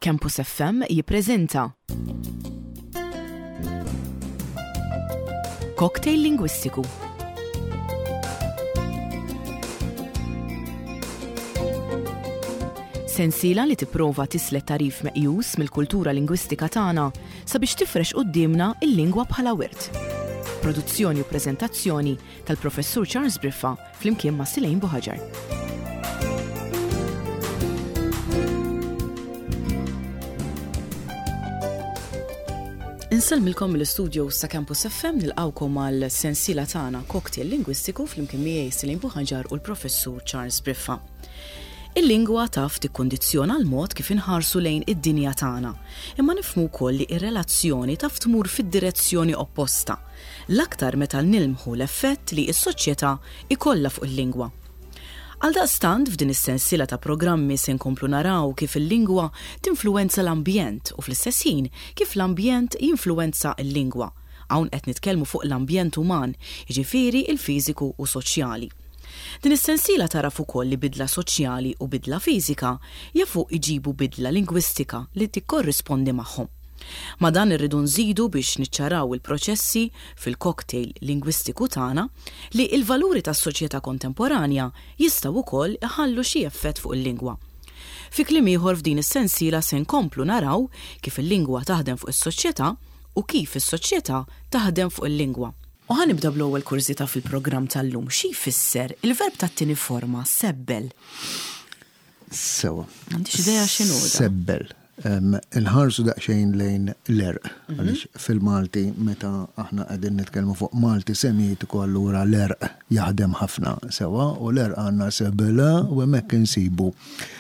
Campus FM jippreżenta Cocktail Lingwistiku. Sensiela li tipprova tislet tarif meqjus mill-kultura lingwistika tagħna sabiex tifrex qudiemna il-lingwa bħala wirt. Produzzjoni u preżentazzjoni tal-Professur Charles Briffa flimkien ma' Silejn Buħaġar. Inselmilkom mill-istudio sa' Campus FM nilqawkom għal sensiela tagħna Cocktail Lingwistiku flimkien miegħi Silejn Buħaġar u l-Professur Charles Briffa. Il-lingwa taf tikkondizzjona l-mod kif inħarsu lejn id-dinja tagħna, imma nifhmu wkoll li r-relazzjoni taf tmur fid-direzzjoni opposta, l-aktar meta nilmħu l-effett li s-soċjetà ikollha fuq il-lingwa. Għaldaqstant f'din is-sensiela ta' programmi se nkomplu naraw kif il-lingwa tinfluwenza l-ambjent u fl-istess ħin kif l-ambjent jinfluwenza l-lingwa. Hawn qed nitkellmu fuq l-ambjent uman, jiġifieri il-fiżiku u soċjali. Din is-sensiela taraf ukoll li bidla soċjali u bidla fiżika jafu iġibu bidla lingwistika li tikkorrispondi magħhom. Ma dan irridu nżidu biex niċċaraw il-proċessi fil-cocktail lingwistiku tagħna li l-valuri tas-soċjetà kontemporanja jistgħu wkoll iħallu xi effett fuq il-lingwa. Fi kliem ieħor f'din is-sensiela se nkomplu naraw kif il-lingwa taħdem fuq is-soċjetà u kif is-soċjetà taħdem fuq il-lingwa. U ħanibda bl-ewwel kursita fil-programm tal-lum. Xi jfisser il-verb tat-tieni forma sebbel? Sewa. Għandix idea x'inhu da? Sebbel. Inħarsu daqsxejn lejn l-erq. Għaliex fil-Malti meta aħna qegħdin nitkellmu fuq Malti semitiku allura l-erq jaħdem ħafna sewa u l-erq għandna sebbela u hemmhekk insibu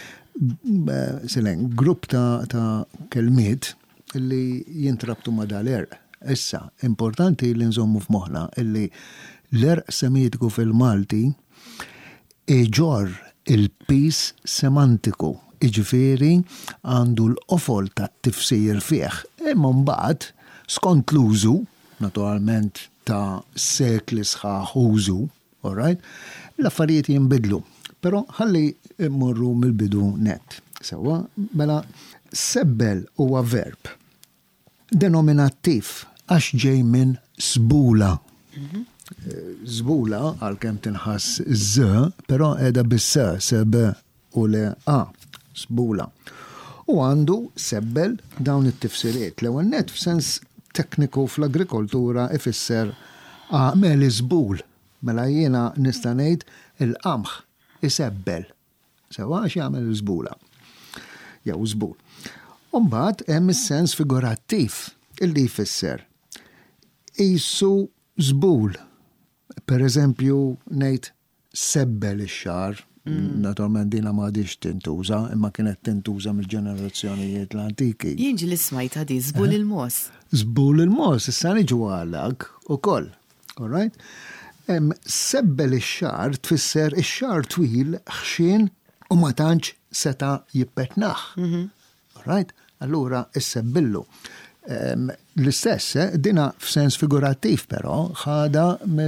grupp ta' kelmiet li jintrabtu ma' dal-erq. Issa, importanti li nżommu f'moħħna illi l-erq semitiku fil-Malti iġor il-pis semantiku, iġifieri għandu l-qofol ta' tifsir fih. Imma mbagħad skont l-użu, naturalment ta' sekli sħaħ użu, all right, l-affarijiet jinbidlu. Però ħalli mmorru mill-bidu net. Sewa, mela sebbel huwa verb denominattiv għax ġej minn sbula. Zbula għal-kem tinħass z, però edha bis-s, sebe u le a, sbula. U għandu sebbel dawn it-tifsiriet. L-ewwel net f'sens tekniku fl-agrikoltura ifisser għamel iżbul. Mela jiena nista' ngħid il-qamħ isebbel. Sewa għax jagħmel iżbula. Jew żbul. Mbagħad hemm is-sens figurattiv illi jfisser qisu żbul. Pereżempju ngħid sebbel ix-xahar, naturalment dinha m'għadix tintuża, imma kienet tintuża mill-ġenerazzjonijiet l-antiki. Jien ġieli smajta di żbul il-mos. Żbul il-mos, issa niġu għalak ukoll. All right? Sebbel ix-xahar tfisser ix-xahar twil ħxien u ma tantx seta' jippetnaħ. Right? Allura, issebbillu. L-istess, dina f'sens figurattiv, però, ħada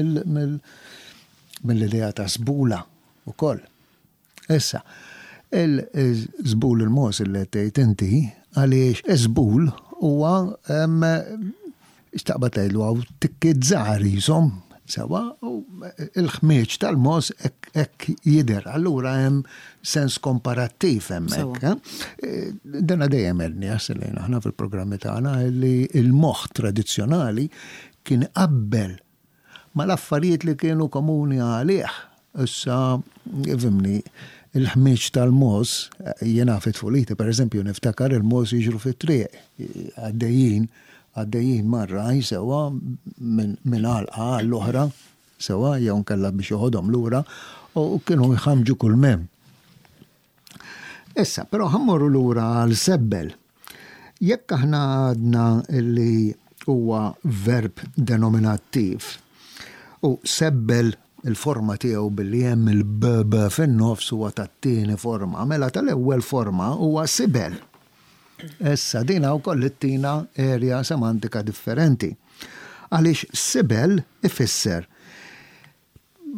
mill-idea ta' żbula ukoll. Issa, il-żbul il-mos li tgħid inti, għaliex iżbul huwa x'taqbad tgħidlu hawn tikkiet żgħar ishom sewa u il-ħmieġ tal-mos hekk jidher. Allura hemm sens komparattiv hemmhekk. Dana dejjem għedni għaslejn aħna fil-programmi tagħna li l-moħħ tradizzjonali kien qabbel ma l-affarijiet li kienu komuni għalih. Issa fimni il-ħmieġ tal-mos jiena fit-tfuliti, pereżempju niftakar il-mos jiġru fit-triq għaddejjin marra sewa minn għalqa l-oħra sewa jew nkella biex joħodhom lura u kienu jħamġu kull mem. Issa, però ħammorru lura għal sebbel. Jekk aħna għadna li huwa verb denominattiv u sebbel il-forma tiegħu billi hemm il-b fin-nofs huwa tat-tieni forma, mela tal-ewwel forma huwa sibel. Issa dina wkoll ittina erja semantika differenti. Għaliex sibel ifisser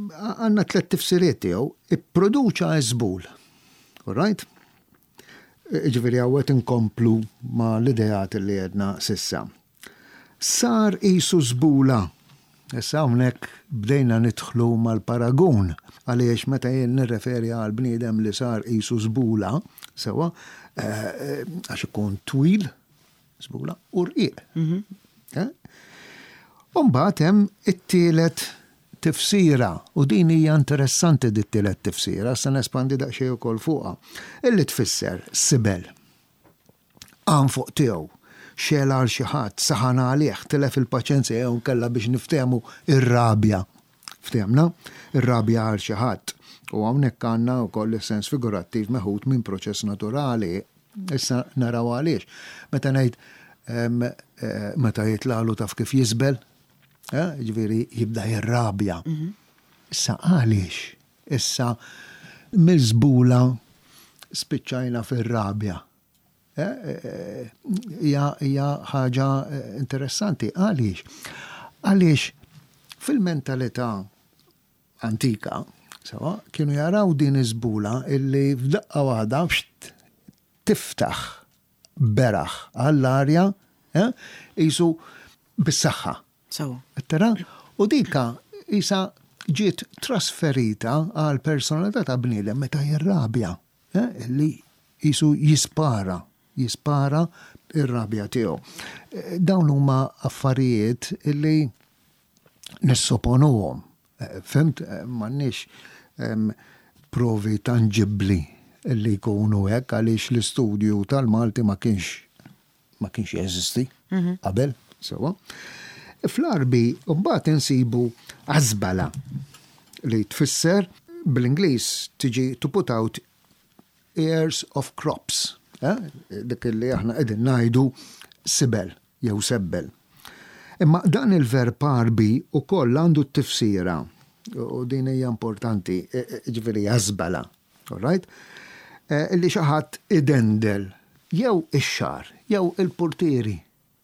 għandna tliet tifsiriet tiegħu ipproduċa żbul. All right? ġifieri għawet inkomplu ma l-idejat li għedna sissa. Sar qisu żbula. Issa hawnhekk bdejna nidħlu mal-paragun għaliex meta jien nirreferi għal bniedem li sar qisu żbula, sewa, għax ikun twil, żbula, u rqiq. U mbagħad hemm it-tielet tifsira, u din hija interessanti dit-tielet tifsira, se nespandi daqsxejn ukoll fuqha. Illi tfisser sibel. Għan fuq tiegħu. Xela għal xi ħadd, saħana għalih, tilef il-paċenzja jew nkella biex niftehmu ir-rabja. Ftemna? Ir-rabja għal xi ħadd. U hawnhekk għandna wkoll is-sens figurattiv meħud minn proċess naturali. Issa naraw għaliex. Meta ngħid meta jitlalu taf kif jisbel, ġifieri jibda jirrabja. Issa għaliex? Issa mill-żbula spiċċajna fir-rabja. Hija ħaġa interessanti. Għaliex fil-mentalità antika kienu jaraw din iżbula illi f'daqqa waħda tiftaħ beraħ għall-arja qisu bis-saħħa. Tara? U dika isa ġiet trasferita għal personalità ta' bniedem meta jirrabja illi qisu jispara ir-rabja tiegħu. Dawn huma affarijiet illi nissopponuhom. Fimt, m'għandniex provi tangibbli illi jkunu hekk għaliex l-istudju tal-Malti ma kienx jeżisti qabel, sewa. Fl-Arbi mbagħad insibu għażbala li tfisser bl-Ingliż tiġi to put out ears of crops. Dik li aħna qegħdin ngħidu sibel jew sebbel. Imma dan il-verb arbi ukoll għandu t-tifsira u din hija importanti, ġifieri għażbala, all right? Illi xi ħadd idendel jew ix-xar jew il-portieri.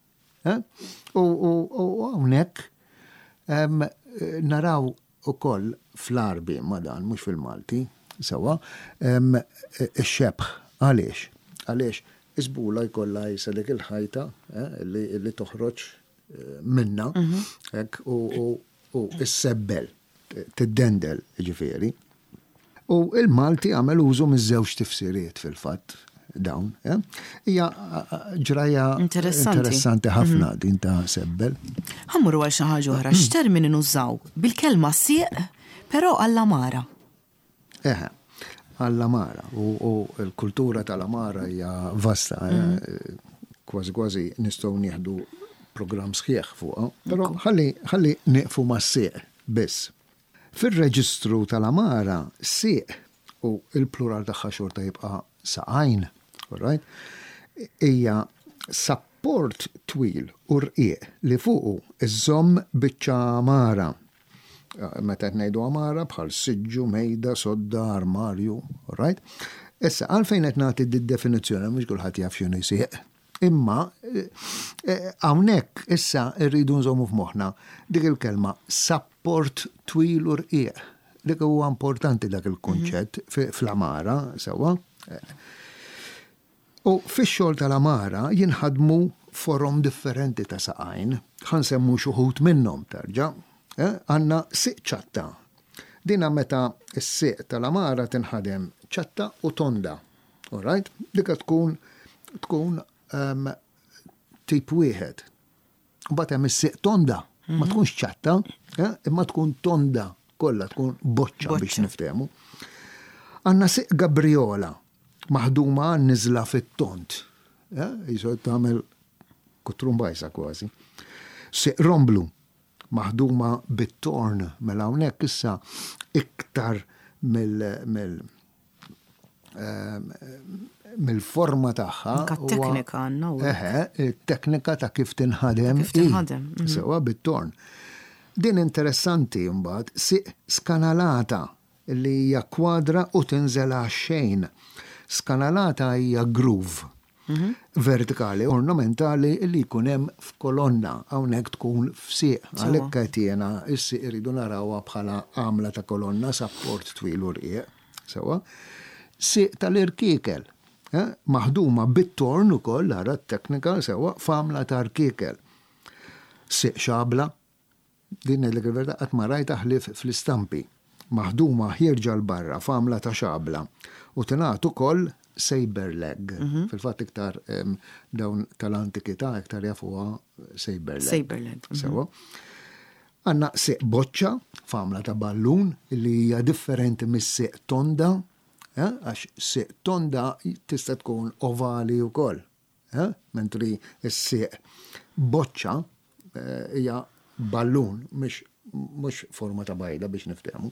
U hawnhekk naraw ukoll fl-Arbi ma dan mhux fil-Malti, sewa, ix-xebħ għaliex iżbula jkollha jisa dik il-ħajta li toħroġ minna u is-sebbel tiddendel ġifieri. U il-Malti għamel użu miż-żewġ tifsiriet fil-fatt dawn. Hija ġraja interessanti ħafna din ta' sebbel. Ħammuru għal xi ħaġa oħra, x'termini nużaw bil-kelma sieq, però għall-amara. Għall-amara u l-kultura tal-amara hija vasta, kważi nistgħu nieħdu programm sħiħ fuqha, però ħalli nieqfu mas-sieq biss. Fir-reġistru tal-amara sieq u l-plural tagħha xorta jibqa' saqajn, all right? Hija support twil u rqiq li fuqu iżomm biċċa amara. Meta ngħidu amara bħal siġġu, mejda, sodda, armarju, all right? Issa għalfejn qed nagħti d-definizzjoni mhux kulħadd jaf x'inhu jsieq. Imma hawnhekk issa rridu nżommu f'moħħna dik il-kelma support twil u rqiq. Dik huwa importanti dak il-kunċett fl-amara sewwa. U fix-xogħol tal-amara jinħadmu forom differenti ta' saqajn, ħansemmu xi wħud minnhom terġa'. Għandna siq ċatta. Dina meta s-siq tal-amara tinħadem ċatta u tonda. All right? Dika tkun tip wieħed. Mbagħad hemm is-siq tonda. Ma tkunx ċatta, imma tkun tonda kollha tkun boċċa biex niftehmu. Għandna siq gabriola maħduma niżla fit-tont. Jisod tagħmel kutrumbajsa kważi. Siq romblu maħduma bit-torn mela hawnhekk issa iktar mill-forma tagħha. Teknika għandna. It-teknika ta' kif tinħadem. Sewa bit-torn. Din interessanti mbagħad siq skanalata li hija kwadra u tinżel għax-xejn. Skanalata hija groove. Vertikali, ornamentali li jkun hemm f'kolonna, hawnhekk tkun f'sieq. Għalhekk qed jiena is-sieq iridu narawha bħala għamla ta' kolonna support twil u rqiq. Sewwa. Sieq tal-irkiekel. maħduma bit-torn ukoll ara t-teknika sewa famla ta' rkiekel. Siq xabla, din il-verda qatt ma rajta ħlief fl-istampi. Maħduma ħirġa l-barra, famla ta' xabla. U tingħat ukoll saber leg. Fil-fatt iktar dawn tal-antikità iktar jafuha saber leg. Saber leg. Sewa. Għanna siq boċċa, famla ta' ballun, li hija differenti mis-siq tonda, għax siq tonda tista' tkun ovali wkoll. Mentri s-siq boċċa hija ballun, mhux forma ta' bajda biex niftehmu.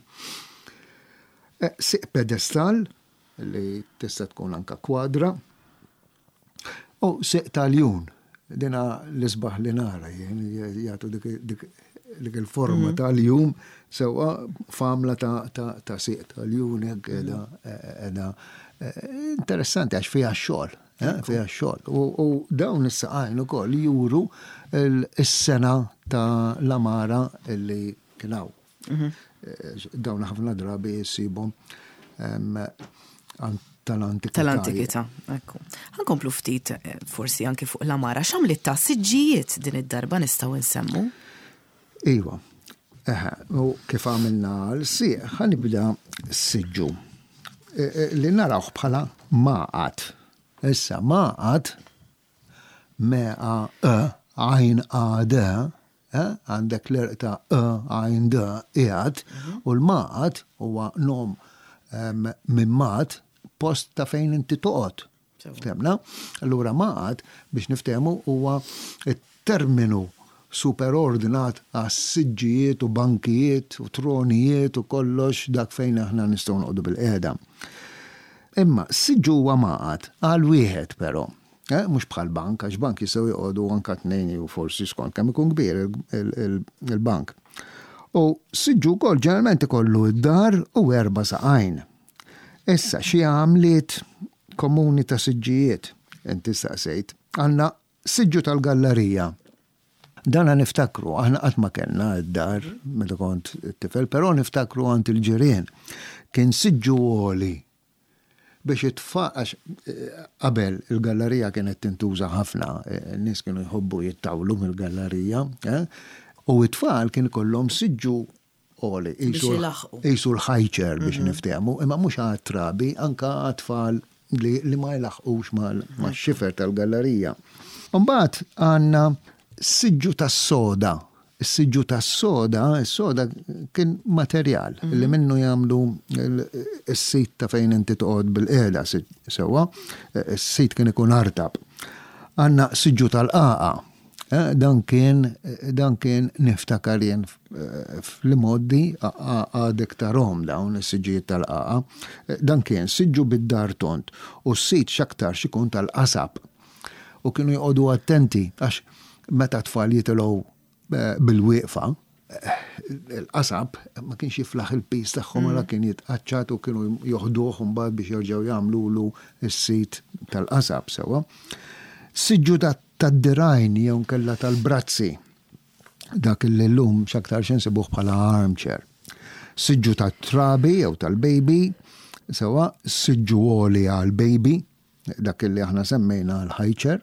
Siq pedestal, li tista' tkun anka kwadra, u siq taljun, dina l-isbaħ li nara, jgħatu dik il-forma tal-jum, sewa famla ta' siq tal-jun, edha interessanti għax fija xogħol, fija xogħol. U dawn is-saqajn ukoll juru is-sena ta' l-amara li kienaw. Dawn ħafna drabi jsibhom tal-antikità. Ekku. Ħankomplu ftit forsi anke fuq l-amara, x'għamlet ta' siġġijiet din id-darba nistgħu nsemmu? Iwa, u kif għamilna l-sieq, ħanibda s-siġġu. Li narawh bħala maqat. Issa maqat meqa għajn għada, għandek l-erq ta' għajn da qiegħed, u l-maqat huwa nom minn mat post ta' fejn inti toqgħod. Ftemna? Allura maqat biex niftehmu huwa terminu superordinat għas siġġijiet u bankijiet u tronijiet u kollox dak fejn aħna nistgħu noqogħdu bil-qiegħda. Imma siġġu huwa maqat għal wieħed però, mhux bħal bank, għax bank jistgħu joqogħdu anke tnejn u forsi skont kemm ikun kbir il-bank. U siġġu wkoll ġeneralment ikollu d-dar u 4 saqajn. Issa xi għamliet komuni ta' siġġijiet, inti staqsejt, għandna siġġu tal-gallerija. Dan niftakru, aħna qatt ma kellna d-dar meta kont tifel, però niftakru għand il-ġirien. Kien siġġu għoli biex itfaqax qabel il-gallerija kienet tintuża ħafna, n-nies kienu jħobbu jittawlu mill-gallerija, u it-tfal kien ikollhom siġġu għoli, qisu l-ħajċer biex niftehmu, imma mhux għat-trabi, anke għat-tfal li ma jlaħqux max-xifer tal-gallerija. Mbagħad għandna siġġu tas-soda. Is-siġġu tas-soda, is-soda kien materjal li minnu jagħmlu s-sit ta' fejn inti toqgħod bil-qiegħda sewwa, is-sit kien ikun artab. Għandna siġġu tal-qaqa. Dan kien niftakar jien fl-modi għadek tarhom dawn is-siġġijiet tal-qaqa. Dan kien siġġu bid-dar tont u s-sit x'aktar xikun tal-qasab. U kienu jqogħdu attenti għax meta tfal jitilgħu bil-wieqfa, il-qasab ma kienx jiflaħ il-pis tagħhom ara kien jitqaċċat u kienu joħduh mbagħad biex jerġgħu jagħmlulu s-sit tal-qasab sewwa. Siġġu tad-dirajn jew kellha tal-brazzi. Dak li llum x'aktar xinsibuh bħala armchair. Siġġu tat-trabi jew tal-baby sewwa siġġu għoli għall-baby, dak li aħna semmejna l-ħajċer.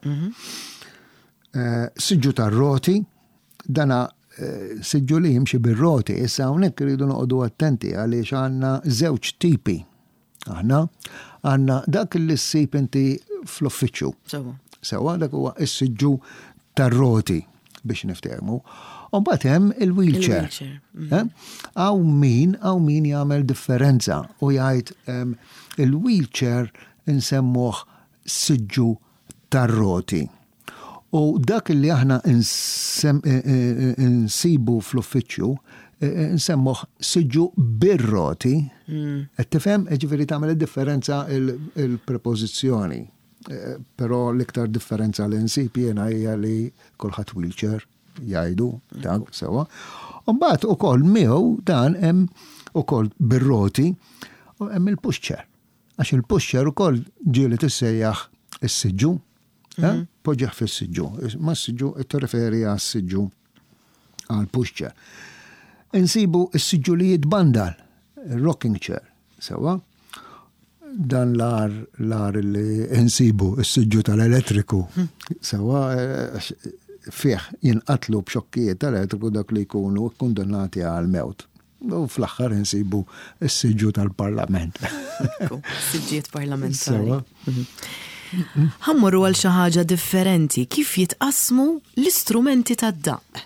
Siġġu tar-roti, dana siġġu li jimxi bir-roti, issa hawnhekk iridu noqogħdu attenti għaliex għandna żewġ tipi. Aħna għandna dak li ssib inti fl-uffiċċju. Sewwa dak huwa s-siġġu tar-roti biex niftehmu. U mbagħad hemm il-wheelchair. Hawn min jagħmel differenza u jgħid il-wheelchair insemmuh siġġu tar-roti. U dak li aħna nsibu fl-uffiċċju nsemmuh siġġu bir-roti, qed tifhem, ġifieri tagħmel id-differenza il-prepożizzjoni. Però l-iktar differenza li nsib jiena hija li kulħadd wheelchair jgħidu dak sewwa. U mbagħad ukoll miegħu dan hemm ukoll bir-roti u hemm il-pushchair. Għax il-pushchair ukoll ġieli tissejjaħ is-siġġu. Poġġeħ fis-siġġu. Ma s-siġġu tirreferi għas-siġġu għal-pushchair. Insibu s-siġġu li jitbandal, il-rocking chair, sewwa. dan l-ar li insibu s-siġġu tal-elettriku. Sawa fih jinqatlu b'xokkijiet tal-elettriku dak li jkunu kundannati għal-mewt. U fl-axħar insibu s-siġġu tal-parlament. Siġġiet parlamentari. Ħammurru għal xi ħaġa differenti, kif jitqasmu l-istrumenti tad-daqq?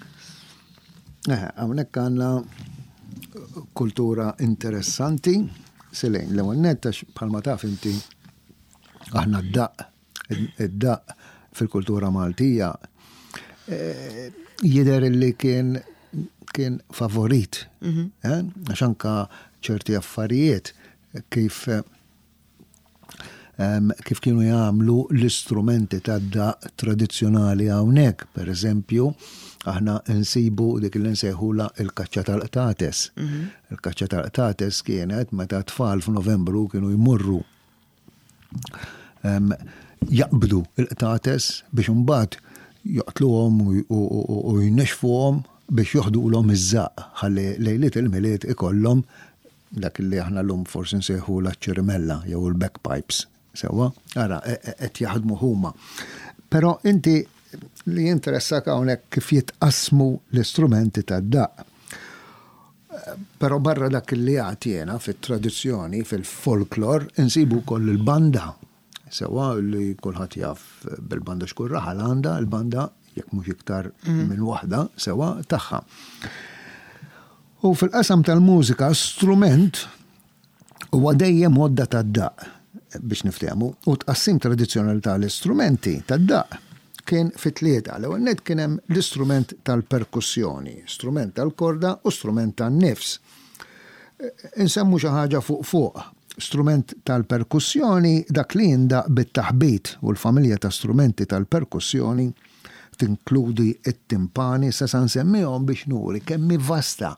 Hawnhekk għandna kultura interessanti, selejn l-ewwel nett għax bħalma taf inti aħna id-daqq fil-kultura Maltija jidher li kien favorit. Għax anka ċerti affarijiet kif kienu jagħmlu l-istrumenti tad-daqq tradizzjonali hawnhekk, pereżempju, aħna nsibu dik li nsejħula il-kaċċa tal-qtates. Il-kaċċa tal-qtates kienet meta tfal f'Novembru kienu jmurru jaqbdu il-qtates biex imbagħad joqtluhom u jnexfuhom biex joħdulhom iż-żaq ħalli lejliet il-miliet ikollhom dak li aħna llum forsi nsejħula ċ-ċirimella jew il-backpipes. Sewa, ara qed jaħdmu huma. Però inti li jinteressak hawnhekk kif jitqasmu l-istrumenti tad-daqq. Però barra dak li għatjena fit-tradizzjoni, fil-folklor, insibu koll il-banda. Sewa li kulħadd jaf bil-banda xkur raħal għandha, il-banda jekk mhux iktar minn waħda, sewa tagħha. U fil-qasam tal-mużika strument huwa dejjem għodda tad-daqq biex niftehmu, u tqassim tradizzjonali tal-istrumenti tad-daqq kien fit-tlieta. L-ewwel nett kien hemm l-istrument tal-perkussjoni, strument tal-korda u strument tan-nifs. Insemmu xi ħaġa fuq. Strument tal-perkussjoni dak li jindaq bit-taħbit u l-familja ta' strumenti tal-perkussjoni tinkludi it-timpani sa nsemmihom biex nuri kemm vasta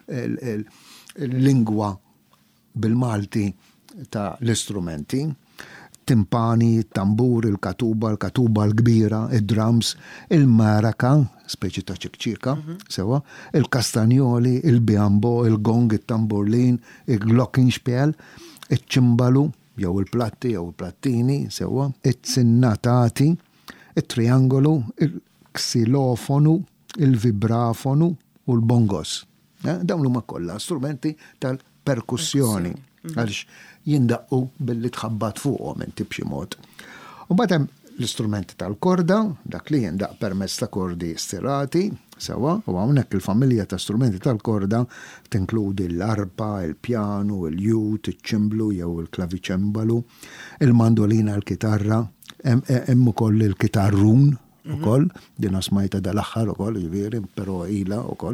l-lingwa bil-Malti ta' l-istrumenti. Timpani, tambur, il-katuba l-kbira, il-drums, il-maraka, speċi ta' ċikċika, sewa, il-kastanjoli, il-biambo, il-gong, il-tamburlin, il-glockenspiel, il-ċimbalu, jew il-platti, jew il-plattini, sewa, il-sinnatati, il-triangolu, il-xilofonu, il-vibrafonu u l-bongos. Dawn huma kollha strumenti tal-perkussjoni. Għalix jindaqqu billi tħabbat fuqhom inti b'xi mod. U bagħad l-istrumenti tal-korda, dak li jindaq permezz ta' kordi stirati, sewa, u hawnhekk il-familja ta' strumenti tal-korda tinkludi l-arpa, il-pjanu, il-jut, iċ-ċimblu jew il-klaviċembalu, il-mandolina, il-kitarra, hemm ukoll il-kitarrun ukoll, din smajta dal-aħħar ukoll, jiġifieri, però ilha ukoll.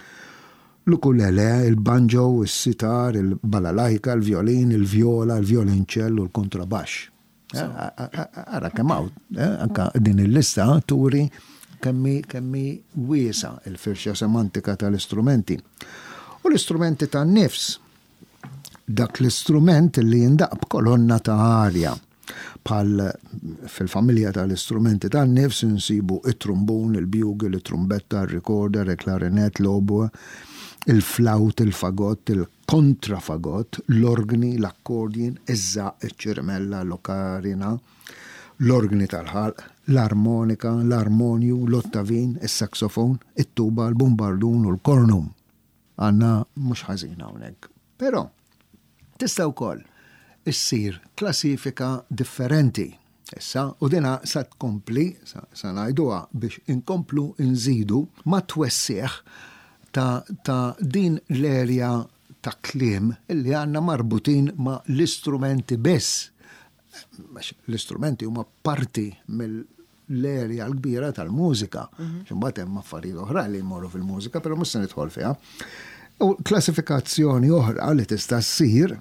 L-ukulele, il-banjo, il-sitar, il-balalajka, il-violin, il-viola, il-violinċello, il-kontrabax. Ara kemmaw, anka din il-lista turi kemmi wiesa il-firxa semantika tal-istrumenti. U l-istrumenti tan-nifs, dak l-istrument li jindaq b'kolonna ta' arja. Bħal fil-familja tal-istrumenti tan-nifs insibu it-trumbun, il-bugel, il-trumbetta, il-recorder, il-klarinet, l-oboe, il-flaut, il-fagott, il-kontrafagott, l-organi, l-akkordin, iż-żaq, iċ-ċirmella, l-okarina, l-organi tal-ħalq, l-armonika, l-armonju, l-ottavin, il-saxofon, it-tuba, l-bombardun u l-kornum. Għanna mux ħażin hawnhekk. Però tista' wkoll issir klassifika differenti. Issa, u dina sa tkompli, sa ngħiduha biex inkomplu nżidu ma twessieħ ta' din l-erja ta' kliem illi għanna marbutin ma' l-istrumenti bess. L-istrumenti huma parti mill-erja l-kbira tal-mużika. Ximbat hemm affarijiet oħra li jmorru fil-mużika, però mhux se nidħol fiha. U klassifikazzjoni oħra li tista' ssir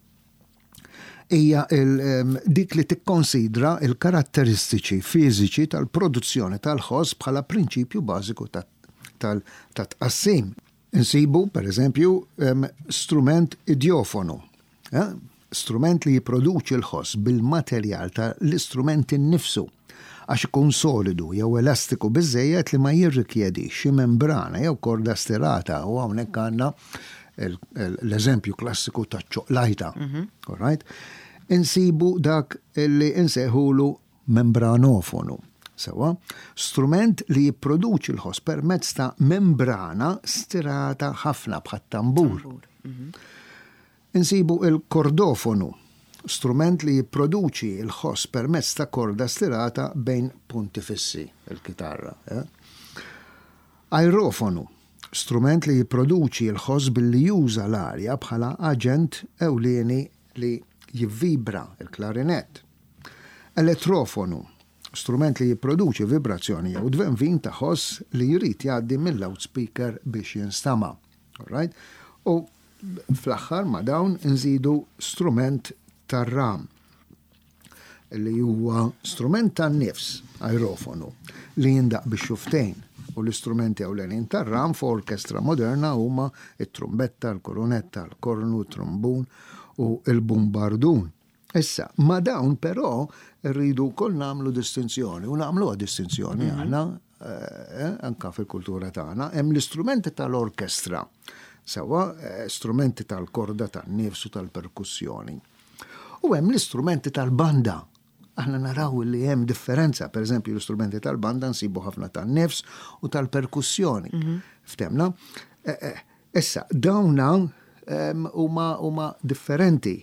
hija dik li tikkonsidra il-karatteristiċi fiżiċi tal-produzzjoni tal-ħoss bħala prinċipju bażiku ta' tqassim. Insibu, per eżempju, strument idiofonu. Strument li jipproduċi l-ħoss bil-materjal tal-istrument innifsu għax ikun solidu jew elastiku biżejjed li ma jirrikjedi xi membrana jew korda stirata u hawnhekk għandna l-eżempju klassiku ta' ċoqlajta. All right? Insibu dak li inseħulu membranofonu. Sewa, strument li jipproduċi l-ħoss permezz ta' membrana stirata ħafna bħat tambur. Insibu il-kordofonu, strument li jipproduċi l-ħoss permezz ta' korda stirata bejn punti fissi, il-kitarra. Aerofonu, strument li jipproduċi l-ħoss billi juża l-arja bħala aġent ewlieni li jivvibra il-klarinett. Elettrofonu, strument li jipproduċi vibrazzjoni jew dvenvin ta' ħoss li jrid jgħaddi mill-loudspeaker biex jinstama'. All right? U fl-aħħar ma' dawn nżidu strument tar-ram li huwa strument tan-nifs, aerofonu, li jindaq biex xuftejn u l-istrumenti ewlenin tar-ram f'orkestra moderna huma it-trumbetta, l-korunetta, l-kornu, trombun u l-bumbardun. Issa, ma dawn però rridu kol namlu distinzjoni, u namlu distinzjoni għana, anka fil-kultura tagħna, hemm l-istrumenti tal-orkestra, sewa strumenti tal-korda, tan-nifs u tal-perkussjoni. U hemm l-istrumenti tal-banda. Aħna naraw li hemm differenza, per eżempju l-istrumenti tal-banda nsibu ħafna tan-nifs u tal-perkussjoni. Ftemna? Issa, dawna huma differenti.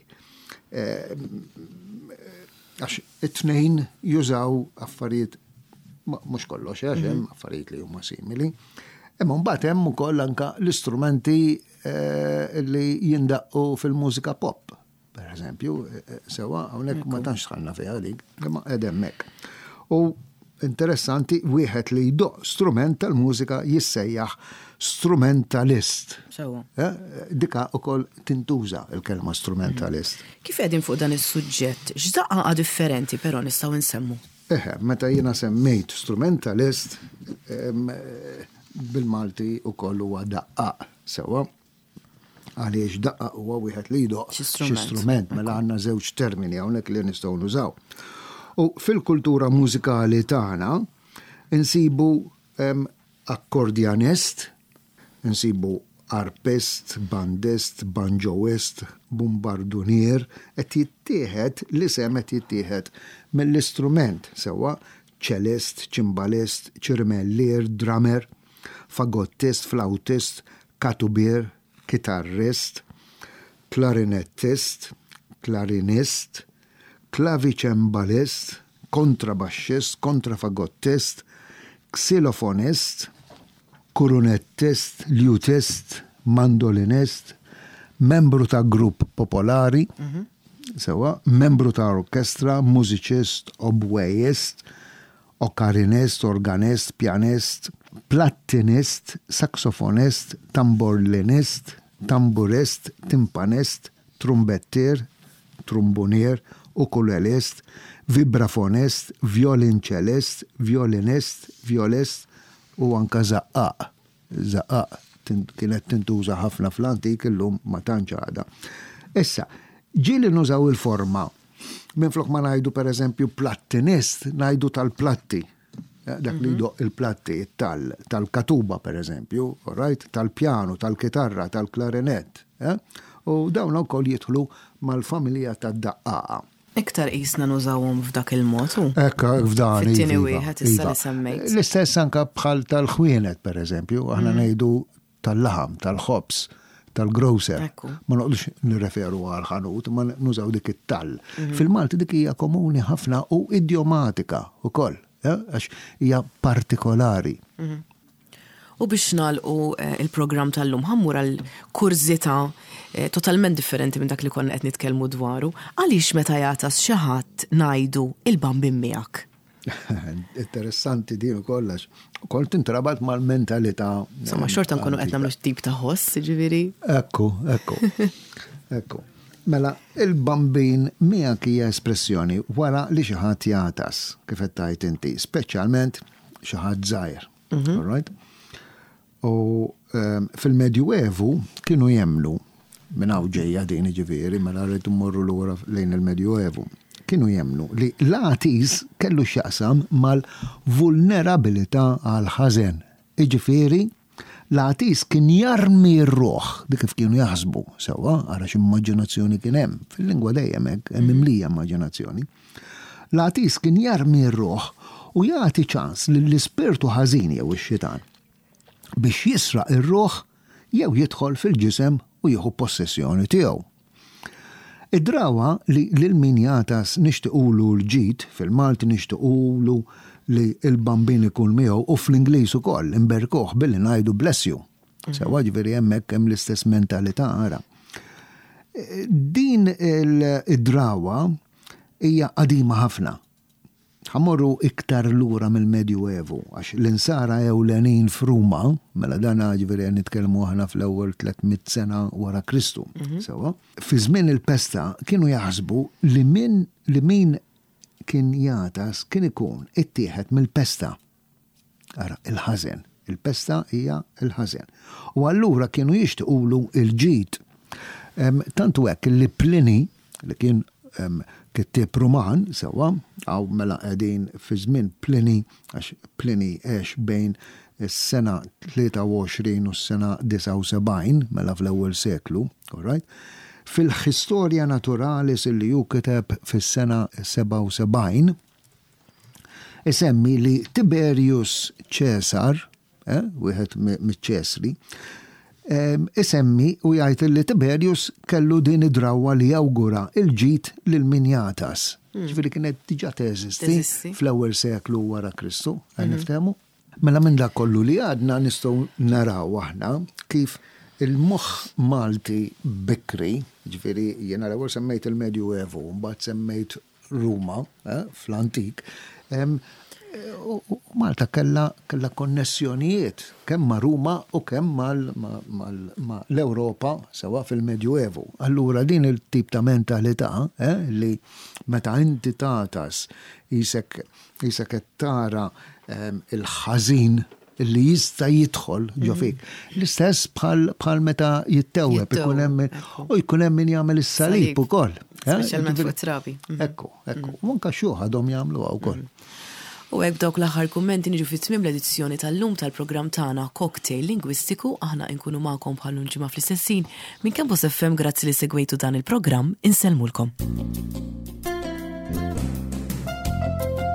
Għax it-tnejn jużaw affarijiet, mux kollox, hemm affarijiet li huma simili. Imma mbagħad hemm ukoll anke l-istrumenti li jindaqqu fil-mużika pop, per eżempju, sewa hawnhekk ma tantx tħallna fiha dik, imma qed hemmhekk. U interessanti wieħed li jdoq strument tal-mużika jissejjaħ strumentalist. Dika ukoll tintuża il-kelma strumentalist. Kif qegħdin fuq dan is-suġġett, x'daqqa differenti però nistgħu nsemmu? Meta jiena semmejt strumentalist bil-Malti ukoll huwa daqqaq sewa. Għaliex daqqa huwa wieħed li jdoq xi strument, mela għandna żewġ termini hawnhekk li nistgħu nużaw. U fil-kultura mużikali tagħna insibu akkordjanist, insibu arpist, bandist, banjoist, bombardunier, qed jittieħed l-isem qed jittieħed mill-istrument sewa ċellist, ċimbalist, ċirmellier, drummer, fagottist, flautist, katubier, kitarrist, klarinettist, klarinist, klaviċembalist, kontrabaxxist, kontrafagottist, xilofonist, kurunettist, liutist, mandolinist, membru ta' grupp popolari, sewa, membru ta' orkestra, mużiċist, obwejist, okarinist, organist, pjanist, plattinist, saksofonist, tamborlinist, tamburist, timpanist, trumbettier, trumbunier, ukulelist, vibrafonist, violinċellist, violinist, violist u anka zaqqaq. Zaqqaq kienet tintuża ħafna fl-antik illum ma tantx għada. Issa, ġieli nużaw il-forma. Minflok ma ngħidu pereżempju plattinist, ngħidu tal-platti. Dak li jdoq il-platti tal-katuba pereżempju, right? Tal-pjanu, tal-kitarra, tal-klarinett. U dawn ukoll jidħlu mal-familja tad-daqqaqa. Iktar qisna nużawhom f'dak il-mod. Ekka f'dan. Fit-tieni wieħed issa li semmejt. L-istess anke bħal tal-ħwienet pereżempju, aħna ngħidu tal-laħam, tal-ħobs, tal-grocer. Ma noqdux nirreferu għal ħanut, ma nużaw dik it-tall. Fil-Malti dik hija komuni ħafna u idiomatika ukoll, għax hija partikolari. U biex nagħlqu il-programm tal-lum ħammur għal kurzita totalment differenti minn dak li konna qed nitkellmu dwaru, għaliex meta jagħtas xi ħadd ngħidu il-bambin miegħek. Interessanti din ukoll għax ukoll tintrabat mal-mentalità. Insomma, xorta nkunu qed nagħmlu tip ta' ħoss, ġifieri. Ekku. Mela, il-bambin miegħek hija espressjoni wara li xi ħadd jagħtas kif qed tgħid inti, speċjalment xi ħadd żgħir. All right? U fil-Medjuevu kienu jemlu minn hawn ġejja din ġifieri mela rrid immorru lura lejn il-Medjuevu. Kienu jemlu li l-għatiż kellu x'jaqsam mal-vulnerabilità għal ħażen. Ġifieri L-Atis kien jarmi r-ruħ, dik kif kienu jaħsbu, sewa, għarax immaġinazzjoni kien hemm. Fil-lingwa dejjem hemm imlija immaġinazzjoni. L-Atis kien jarmi r-ruħ u jagħti ċans lill-ispirtu ħażin jew ix-xitan biex jisraq ir-ruħ jew jidħol fil-ġisem u jieħu possessjoni tiegħu. Id-drawa li lil-min jatas nixtiequlu l-ġid, fil-Malti nixtiequlu li l-bambin ikun miegħu u fl-Ingliż ukoll imberkuh billi ngħidu bless you. Sewa ġifieri hemmhekk hemm l-istess mentalità ara. Din id-drawa hija qadima ħafna. Ħamorru iktar lura mill-Medju Evu, għax l-insara ewlenin f'Ruma, mela dana ġifieri nitkellmu aħna fl-ewwel 300 sena wara Kristu. Sewa. Fi żmien il-pesta kienu jaħsbu li min kien jatas kien ikun ittieħed mill-pesta. Ara, il-ħażen. Il-pesta hija il-ħażen. U allura kienu jixtiequlu il-ġid. Tantu hekk li Plini li kien kittib Ruman, sewa, għaw mela qegħdin fi żmien Plini, għax Plini għex bejn is-sena 23 u s-sena 79, mela fl-ewwel seklu, all right? Fil-Historia Naturalis li ju kiteb fis-sena 77, isemmi li Tiberius Caesar, wieħed miċ-Ċesri, isemmi u jgħid li Tiberius kellu din id-drawwa li jawgura il-ġid lil min jatas. Ġifieri kienet diġà teżisti fl-ewwel seklu wara Kristu, niftehmu. Mela minn dak kollu li għadna nistgħu naraw aħna kif il-moħħ Malti bikri, ġifieri jiena l-ewwel semmejt il-Medju Evu, mbagħad semmejt Ruma fl-Antik, u Malta kella konnessjonijiet kemm ma' Ruma u kemm ma' l-Ewropa sewa fil-Medju Evu. Allura din il-tip ta' mentalità li meta inti tatas isek qed tara il-ħażin li jista' jidħol ġo fik. L-istess bħal meta jittewweb ikun hemm min jagħmel is-salib ukoll. Speċjalment fuq it-trabi. Ekku. U anke xjuħ għadhom jagħmluha wkoll. U hekk dawk l-aħħar kummenti niġu fit-tmiem l-edizzjoni tal-lum tal-programm tagħna Cocktail Lingwistiku, aħna nkunu magħkom bħal ġimgħa fl-istessin minn Campus FM grazzi li segwejtu dan il-programm, insellmulkom.